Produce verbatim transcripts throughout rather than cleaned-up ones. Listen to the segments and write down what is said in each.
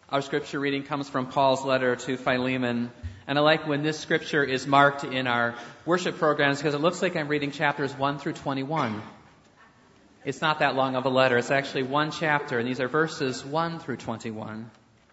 Our scripture reading comes from Paul's letter to Philemon. And I like when this scripture is marked in our worship programs because it looks like I'm reading chapters one through twenty-one. It's not that long of a letter. It's actually one chapter, and these are verses one through twenty-one.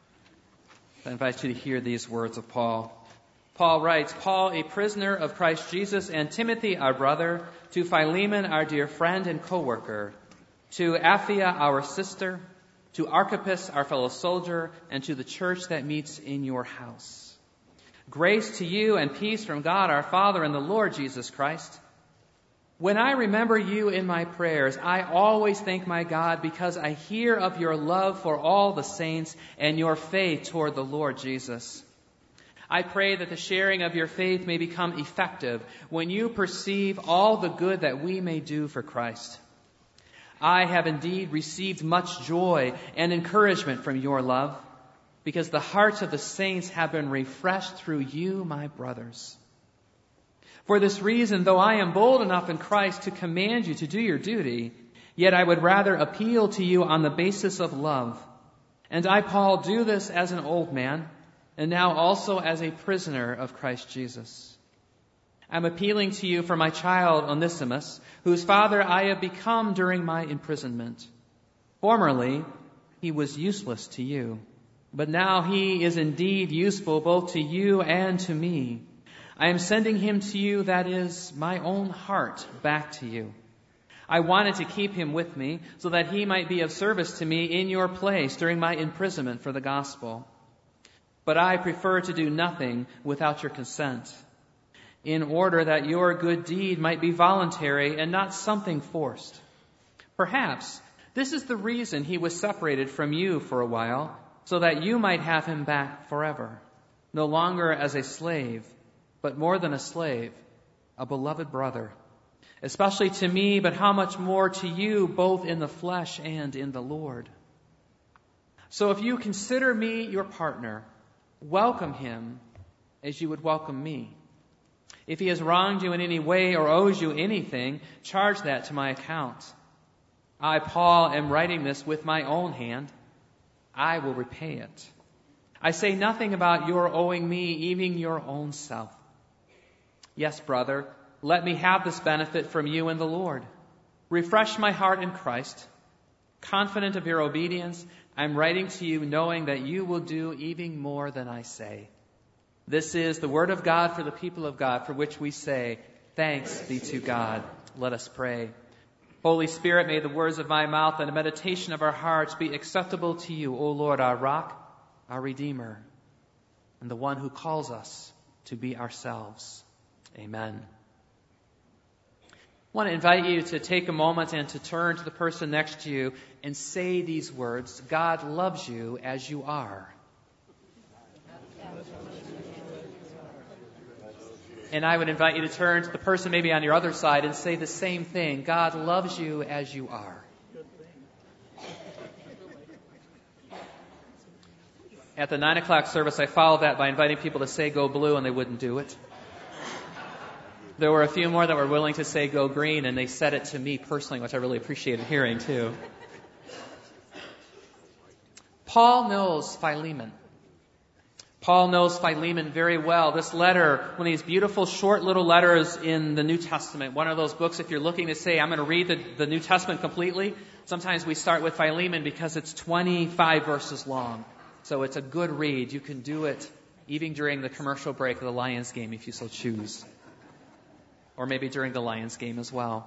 I invite you to hear these words of Paul. Paul writes, Paul, a prisoner of Christ Jesus, and Timothy, our brother, to Philemon, our dear friend and co-worker, to Apphia, our sister, to Archippus, our fellow soldier, and to the church that meets in your house. Grace to you and peace from God our Father and the Lord Jesus Christ. When I remember you in my prayers, I always thank my God because I hear of your love for all the saints and your faith toward the Lord Jesus. I pray that the sharing of your faith may become effective when you perceive all the good that we may do for Christ. I have indeed received much joy and encouragement from your love, because the hearts of the saints have been refreshed through you, my brothers. For this reason, though I am bold enough in Christ to command you to do your duty, yet I would rather appeal to you on the basis of love. And I, Paul, do this as an old man, and now also as a prisoner of Christ Jesus. I'm appealing to you for my child Onesimus, whose father I have become during my imprisonment. Formerly, he was useless to you, but now he is indeed useful both to you and to me. I am sending him to you, that is, my own heart, back to you. I wanted to keep him with me so that he might be of service to me in your place during my imprisonment for the gospel. But I prefer to do nothing without your consent, in order that your good deed might be voluntary and not something forced. Perhaps this is the reason he was separated from you for a while, so that you might have him back forever, no longer as a slave, but more than a slave, a beloved brother, especially to me, but how much more to you, both in the flesh and in the Lord. So if you consider me your partner, welcome him as you would welcome me. If he has wronged you in any way or owes you anything, charge that to my account. I, Paul, am writing this with my own hand. I will repay it. I say nothing about your owing me, even your own self. Yes, brother, let me have this benefit from you in the Lord. Refresh my heart in Christ. Confident of your obedience, I'm writing to you knowing that you will do even more than I say. This is the word of God for the people of God, for which we say, thanks be to God. Let us pray. Holy Spirit, may the words of my mouth and the meditation of our hearts be acceptable to you, O Lord, our rock, our Redeemer, and the one who calls us to be ourselves. Amen. I want to invite you to take a moment and to turn to the person next to you and say these words, God loves you as you are. And I would invite you to turn to the person maybe on your other side and say the same thing. God loves you as you are. At the nine o'clock service, I followed that by inviting people to say go blue, and they wouldn't do it. There were a few more that were willing to say go green, and they said it to me personally, which I really appreciated hearing too. Paul knows Philemon. Paul knows Philemon very well. This letter, one of these beautiful short little letters in the New Testament, one of those books, if you're looking to say, I'm going to read the, the New Testament completely, sometimes we start with Philemon because it's twenty-five verses long. So it's a good read. You can do it even during the commercial break of the Lions game if you so choose. Or maybe during the Lions game as well.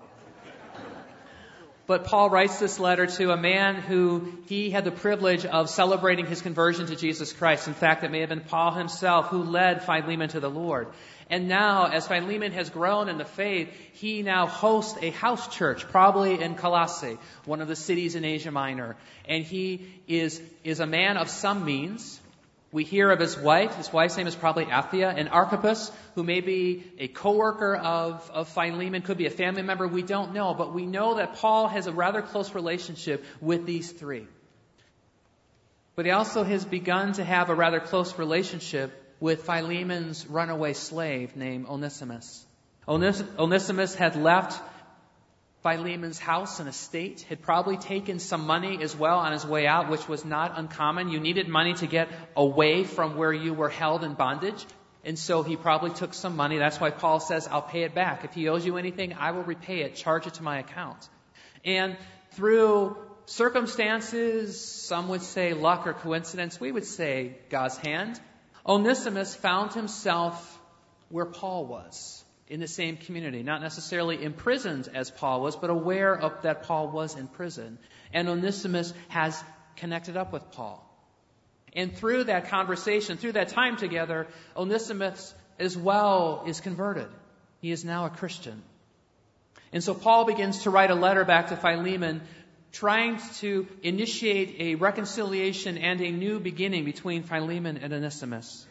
But Paul writes this letter to a man who he had the privilege of celebrating his conversion to Jesus Christ. In fact, it may have been Paul himself who led Philemon to the Lord. And now, as Philemon has grown in the faith, he now hosts a house church, probably in Colossae, one of the cities in Asia Minor. And he is, is a man of some means. We hear of his wife. His wife's name is probably Apphia, and Archippus, who may be a co-worker of, of Philemon, could be a family member. We don't know, but we know that Paul has a rather close relationship with these three. But he also has begun to have a rather close relationship with Philemon's runaway slave named Onesimus. Ones- Onesimus had left Philemon's house and estate, had probably taken some money as well on his way out, which was not uncommon. You needed money to get away from where you were held in bondage. And so he probably took some money. That's why Paul says, I'll pay it back. If he owes you anything, I will repay it. Charge it to my account. And through circumstances, some would say luck or coincidence, we would say God's hand, Onesimus found himself where Paul was, in the same community, not necessarily imprisoned as Paul was, but aware of that Paul was in prison. And Onesimus has connected up with Paul. And through that conversation, through that time together, Onesimus as well is converted. He is now a Christian. And so Paul begins to write a letter back to Philemon, trying to initiate a reconciliation and a new beginning between Philemon and Onesimus.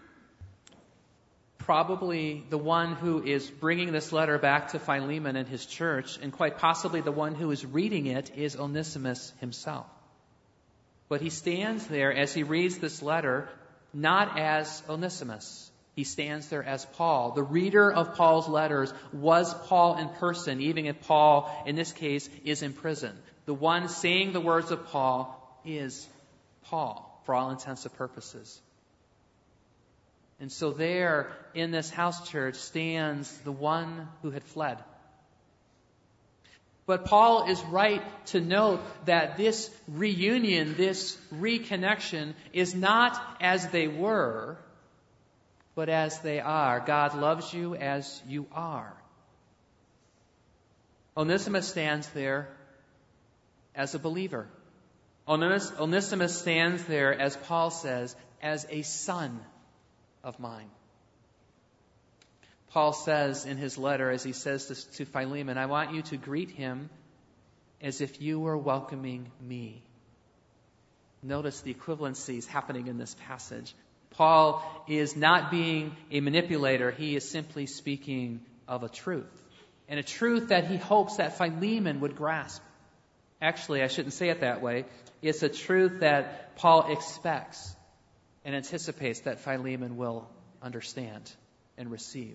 Probably the one who is bringing this letter back to Philemon and his church, and quite possibly the one who is reading it, is Onesimus himself. But he stands there as he reads this letter, not as Onesimus. He stands there as Paul. The reader of Paul's letters was Paul in person, even if Paul, in this case, is in prison. The one saying the words of Paul is Paul, for all intents and purposes. And so there, in this house church, stands the one who had fled. But Paul is right to note that this reunion, this reconnection, is not as they were, but as they are. God loves you as you are. Onesimus stands there as a believer. Ones- Onesimus stands there, as Paul says, as a son of mine. Paul says in his letter, as he says to, to Philemon, I want you to greet him as if you were welcoming me. Notice the equivalencies happening in this passage. Paul is not being a manipulator. He is simply speaking of a truth. And a truth that he hopes that Philemon would grasp. Actually, I shouldn't say it that way. It's a truth that Paul expects and anticipates that Philemon will understand and receive.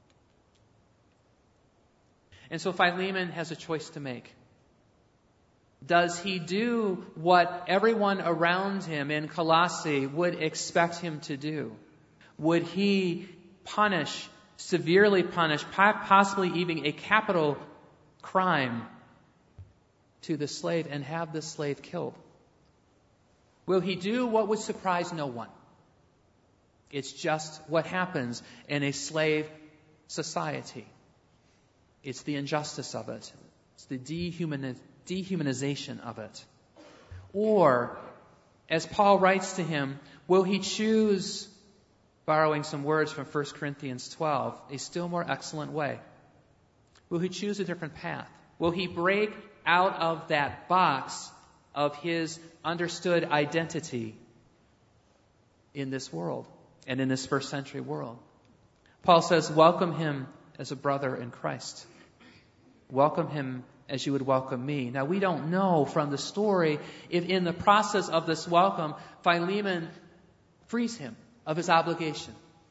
And so Philemon has a choice to make. Does he do what everyone around him in Colossae would expect him to do? Would he punish, severely punish, possibly even a capital crime to the slave and have the slave killed? Will he do what would surprise no one? It's just what happens in a slave society. It's the injustice of it. It's the dehumani- dehumanization of it. Or, as Paul writes to him, will he choose, borrowing some words from First Corinthians twelve, a still more excellent way? Will he choose a different path? Will he break out of that box of his understood identity in this world and in this first century world? Paul says, welcome him as a brother in Christ. Welcome him as you would welcome me. Now, we don't know from the story if in the process of this welcome, Philemon frees him of his obligation.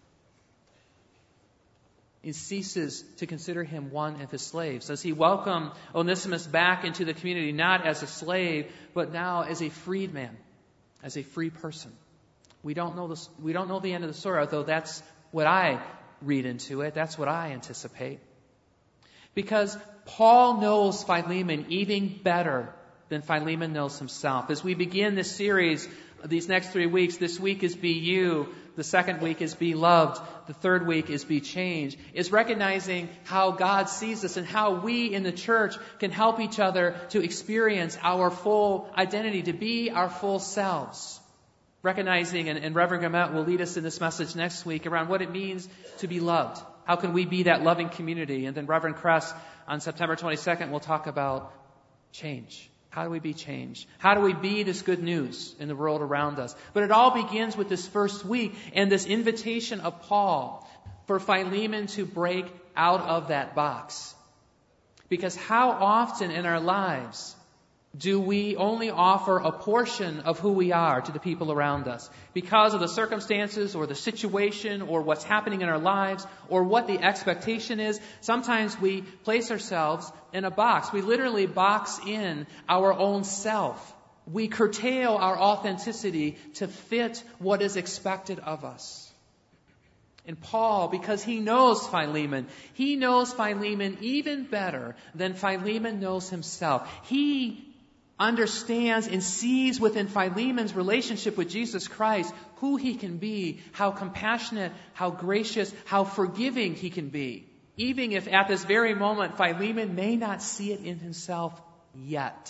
He ceases to consider him one of his slaves. Does he welcome Onesimus back into the community, not as a slave, but now as a freed man, as a free person? We don't know this, we don't know the end of the story, although that's what I read into it. That's what I anticipate. Because Paul knows Philemon even better than Philemon knows himself. As we begin this series, these next three weeks, this week is Be You, the second week is Be Loved, the third week is Be Changed, is recognizing how God sees us and how we in the church can help each other to experience our full identity, to be our full selves. Recognizing, and, and Reverend Gamet will lead us in this message next week around what it means to be loved. How can we be that loving community? And then Reverend Kress on September twenty-second will talk about change. How do we be changed? How do we be this good news in the world around us? But it all begins with this first week and this invitation of Paul for Philemon to break out of that box. Because how often in our lives Do we only offer a portion of who we are to the people around us because of the circumstances or the situation or what's happening in our lives or what the expectation is? Sometimes we place ourselves in a box. We literally box in our own self. We curtail our authenticity to fit what is expected of us. And Paul, because he knows Philemon, he knows Philemon even better than Philemon knows himself. He understands and sees within Philemon's relationship with Jesus Christ who he can be, how compassionate, how gracious, how forgiving he can be. Even if at this very moment Philemon may not see it in himself yet.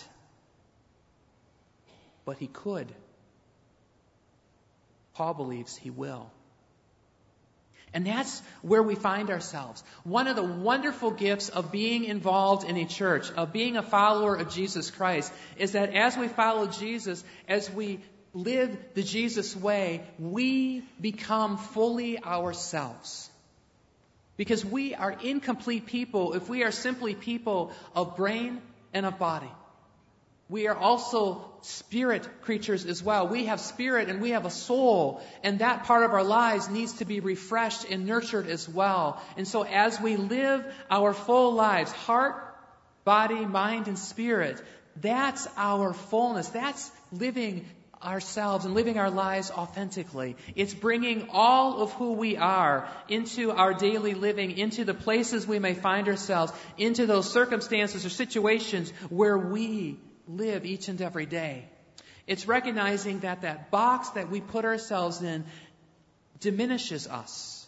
But he could. Paul believes he will. And that's where we find ourselves. One of the wonderful gifts of being involved in a church, of being a follower of Jesus Christ, is that as we follow Jesus, as we live the Jesus way, we become fully ourselves. Because we are incomplete people if we are simply people of brain and of body. We are also spirit creatures as well. We have spirit and we have a soul, and that part of our lives needs to be refreshed and nurtured as well. And so as we live our full lives, heart, body, mind, and spirit, that's our fullness. That's living ourselves and living our lives authentically. It's bringing all of who we are into our daily living, into the places we may find ourselves, into those circumstances or situations where we live each and every day. It's recognizing that that box that we put ourselves in diminishes us.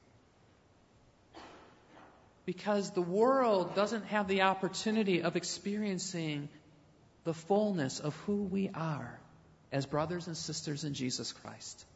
Because the world doesn't have the opportunity of experiencing the fullness of who we are as brothers and sisters in Jesus Christ.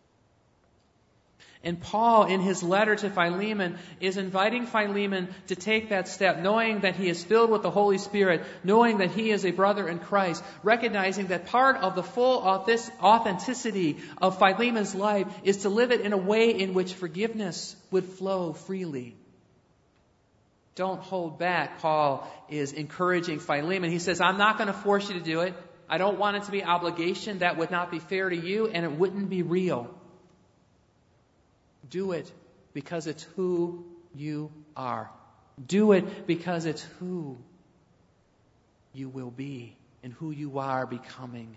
And Paul, in his letter to Philemon, is inviting Philemon to take that step, knowing that he is filled with the Holy Spirit, knowing that he is a brother in Christ, recognizing that part of the full authenticity of Philemon's life is to live it in a way in which forgiveness would flow freely. Don't hold back, Paul is encouraging Philemon. He says, I'm not going to force you to do it. I don't want it to be obligation. That would not be fair to you, and it wouldn't be real. Do it because it's who you are. Do it because it's who you will be and who you are becoming.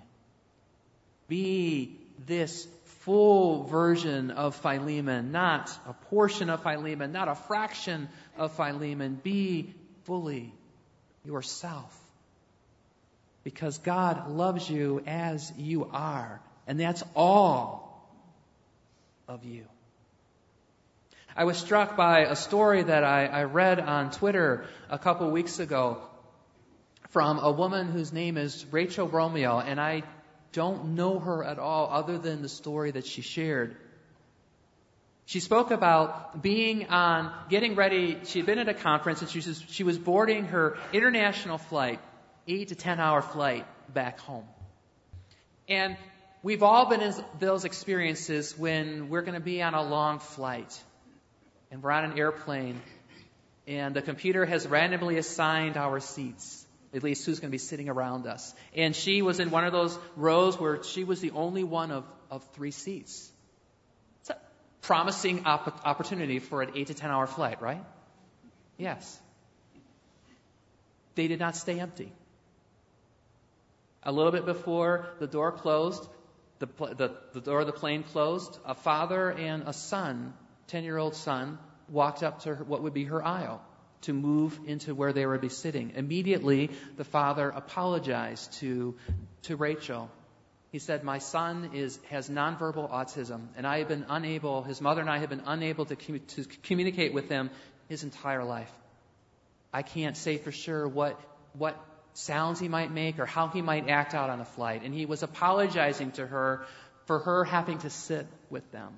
Be this full version of Philemon, not a portion of Philemon, not a fraction of Philemon. Be fully yourself. Because God loves you as you are. And that's all of you. I was struck by a story that I, I read on Twitter a couple weeks ago from a woman whose name is Rachel Romeo, and I don't know her at all other than the story that she shared. She spoke about being on, getting ready. She had been at a conference, and she was, she was boarding her international flight, eight to ten hour flight back home. And we've all been in those experiences when we're going to be on a long flight. And we're on an airplane, and the computer has randomly assigned our seats, at least who's going to be sitting around us. And she was in one of those rows where she was the only one of, of three seats. It's a promising op- opportunity for an eight to ten hour flight, right? Yes. They did not stay empty. A little bit before the door closed, the, the, the door of the plane closed, a father and a son, ten-year-old son, walked up to her, what would be her aisle to move into where they would be sitting. Immediately, the father apologized to, to Rachel. He said, my son is, has nonverbal autism, and I have been unable, his mother and I have been unable to, com- to communicate with him his entire life. I can't say for sure what, what sounds he might make or how he might act out on a flight. And he was apologizing to her for her having to sit with them.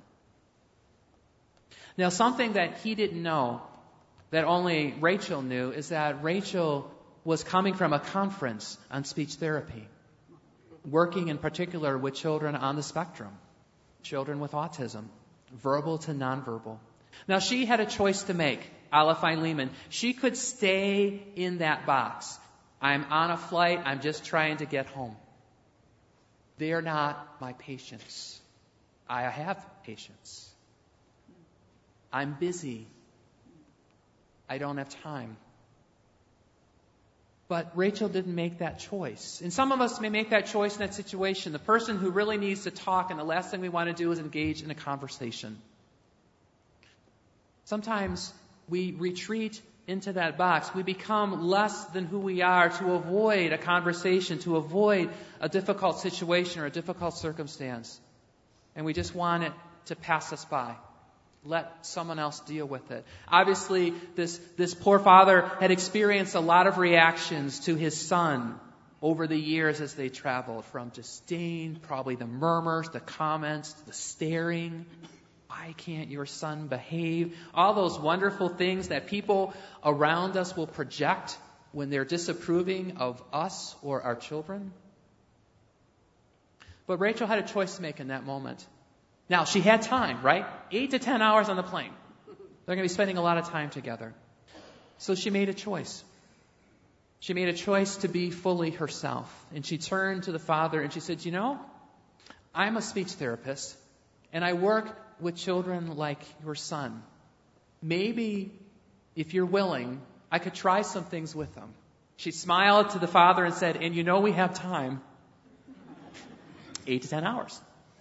Now, something that he didn't know, that only Rachel knew, is that Rachel was coming from a conference on speech therapy, working in particular with children on the spectrum, children with autism, verbal to nonverbal. Now, she had a choice to make, a la Philemon. She could stay in that box. I'm on a flight. I'm just trying to get home. They're not my patients. I have patience. I'm busy. I don't have time. But Rachel didn't make that choice. And some of us may make that choice in that situation. The person who really needs to talk, and the last thing we want to do is engage in a conversation. Sometimes we retreat into that box. We become less than who we are to avoid a conversation, to avoid a difficult situation or a difficult circumstance. And we just want it to pass us by. Let someone else deal with it. Obviously, this, this poor father had experienced a lot of reactions to his son over the years as they traveled, from disdain, probably the murmurs, the comments, the staring. Why can't your son behave? All those wonderful things that people around us will project when they're disapproving of us or our children. But Rachel had a choice to make in that moment. Now, she had time, right? Eight to ten hours on the plane. They're going to be spending a lot of time together. So she made a choice. She made a choice to be fully herself. And she turned to the father and she said, you know, I'm a speech therapist and I work with children like your son. Maybe, if you're willing, I could try some things with them. She smiled to the father and said, and you know we have time. Eight to ten hours.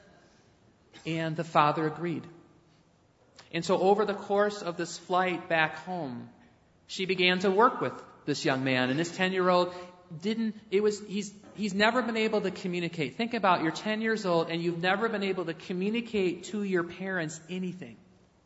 And the father agreed. And so over the course of this flight back home, she began to work with this young man. And this ten-year-old didn't, it was, he's, he's never been able to communicate. Think about, you're ten years old and you've never been able to communicate to your parents anything.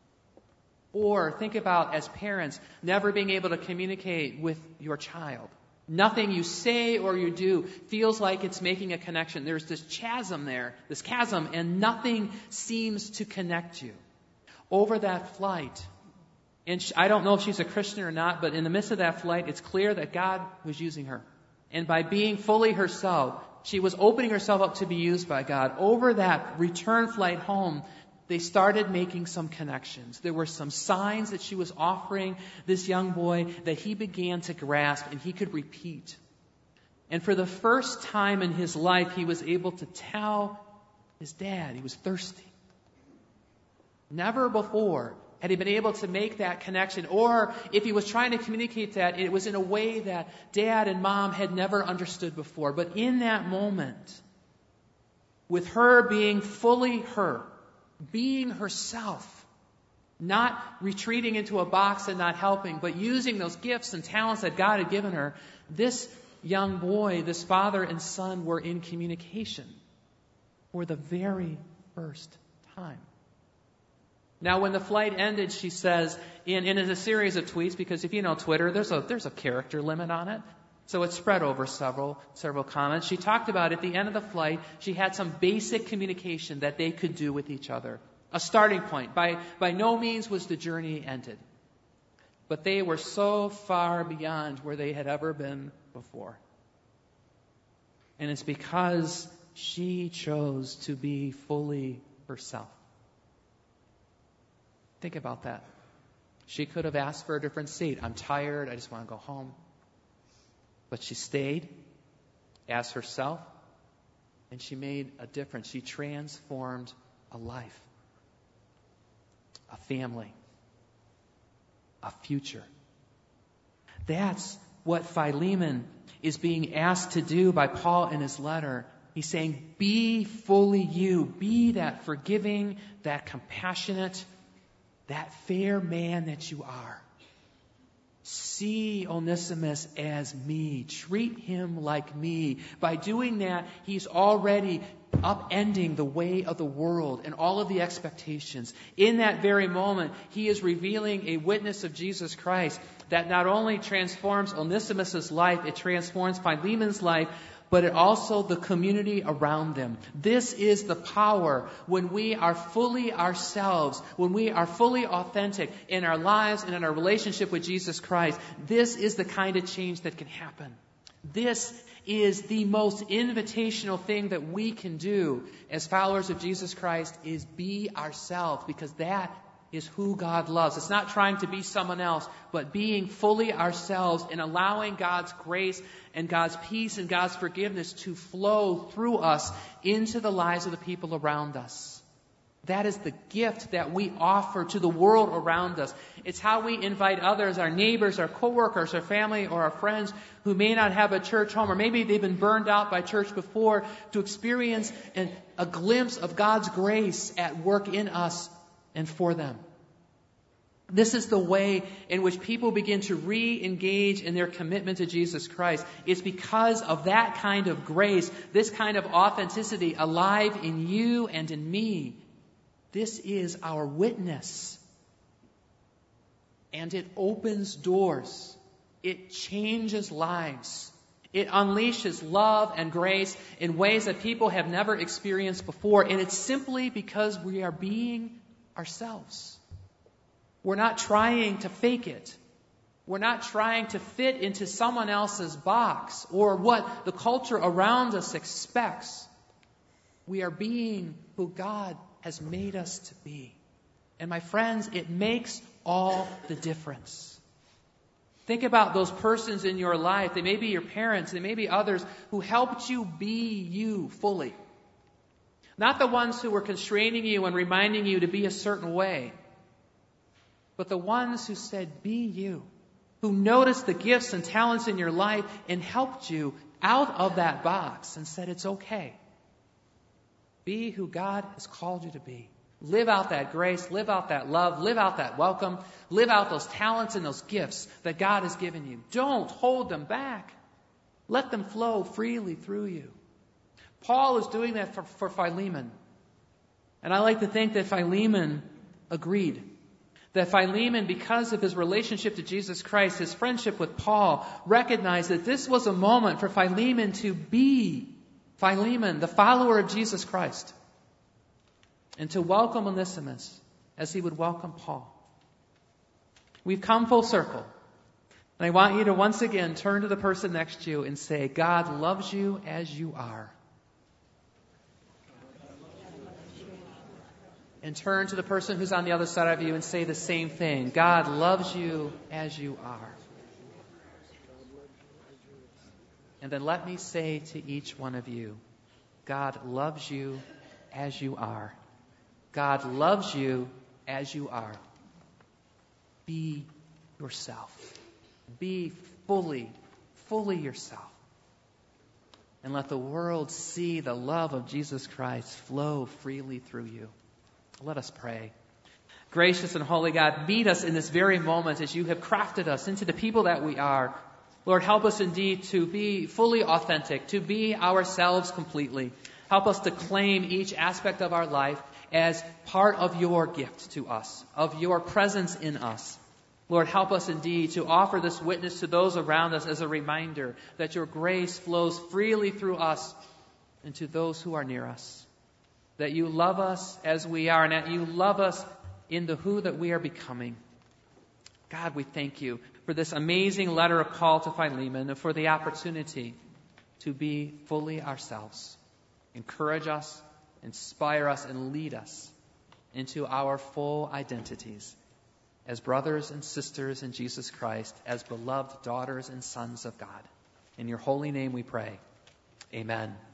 Or think about, as parents, never being able to communicate with your child. Nothing you say or you do feels like it's making a connection. There's this chasm there, this chasm, and nothing seems to connect you. Over that flight, and she, I don't know if she's a Christian or not, but in the midst of that flight, it's clear that God was using her. And by being fully herself, she was opening herself up to be used by God. Over that return flight home, they started making some connections. There were some signs that she was offering this young boy that he began to grasp and he could repeat. And for the first time in his life, he was able to tell his dad he was thirsty. Never before had he been able to make that connection. Or if he was trying to communicate that, it was in a way that dad and mom had never understood before. But in that moment, with her being fully her, being herself, not retreating into a box and not helping, but using those gifts and talents that God had given her, this young boy, this father and son were in communication for the very first time. Now, when the flight ended, she says, in, in a series of tweets, because if you know Twitter, there's a there's a character limit on it. So it spread over several several comments. She talked about at the end of the flight, she had some basic communication that they could do with each other. A starting point. By, by no means was the journey ended. But they were so far beyond where they had ever been before. And it's because she chose to be fully herself. Think about that. She could have asked for a different seat. I'm tired. I just want to go home. But she stayed as herself, and she made a difference. She transformed a life, a family, a future. That's what Philemon is being asked to do by Paul in his letter. He's saying, be fully you. Be that forgiving, that compassionate, that fair man that you are. See Onesimus as me. Treat him like me. By doing that, he's already upending the way of the world and all of the expectations. In that very moment, he is revealing a witness of Jesus Christ that not only transforms Onesimus' life, it transforms Philemon's life, but it also the community around them. This is the power when we are fully ourselves, when we are fully authentic in our lives and in our relationship with Jesus Christ. This is the kind of change that can happen. This is the most invitational thing that we can do as followers of Jesus Christ, is be ourselves, because that is who God loves. It's not trying to be someone else, but being fully ourselves and allowing God's grace and God's peace and God's forgiveness to flow through us into the lives of the people around us. That is the gift that we offer to the world around us. It's how we invite others, our neighbors, our coworkers, our family, or our friends who may not have a church home, or maybe they've been burned out by church before, to experience an, a glimpse of God's grace at work in us and for them. This is the way in which people begin to re-engage in their commitment to Jesus Christ. It's because of that kind of grace, this kind of authenticity alive in you and in me. This is our witness. And it opens doors. It changes lives. It unleashes love and grace in ways that people have never experienced before. And it's simply because we are being ourselves. We're not trying to fake it. We're not trying to fit into someone else's box or what the culture around us expects. We are being who God has made us to be. And my friends, it makes all the difference. Think about those persons in your life. They may be your parents. They may be others who helped you be you fully. Not the ones who were constraining you and reminding you to be a certain way, but the ones who said, be you, who noticed the gifts and talents in your life and helped you out of that box and said, it's okay. Be who God has called you to be. Live out that grace, live out that love, live out that welcome, live out those talents and those gifts that God has given you. Don't hold them back. Let them flow freely through you. Paul is doing that for, for Philemon. And I like to think that Philemon agreed. That Philemon, because of his relationship to Jesus Christ, his friendship with Paul, recognized that this was a moment for Philemon to be Philemon, the follower of Jesus Christ, and to welcome Onesimus as he would welcome Paul. We've come full circle. And I want you to once again turn to the person next to you and say, God loves you as you are. And turn to the person who's on the other side of you and say the same thing. God loves you as you are. And then let me say to each one of you, God loves you as you are. God loves you as you are. Be yourself. Be fully, fully yourself. And let the world see the love of Jesus Christ flow freely through you. Let us pray. Gracious and holy God, meet us in this very moment as you have crafted us into the people that we are. Lord, help us indeed to be fully authentic, to be ourselves completely. Help us to claim each aspect of our life as part of your gift to us, of your presence in us. Lord, help us indeed to offer this witness to those around us as a reminder that your grace flows freely through us and to those who are near us. That you love us as we are, and that you love us in the who that we are becoming. God, we thank you for this amazing letter of Paul to Philemon and for the opportunity to be fully ourselves. Encourage us, inspire us, and lead us into our full identities as brothers and sisters in Jesus Christ, as beloved daughters and sons of God. In your holy name we pray. Amen.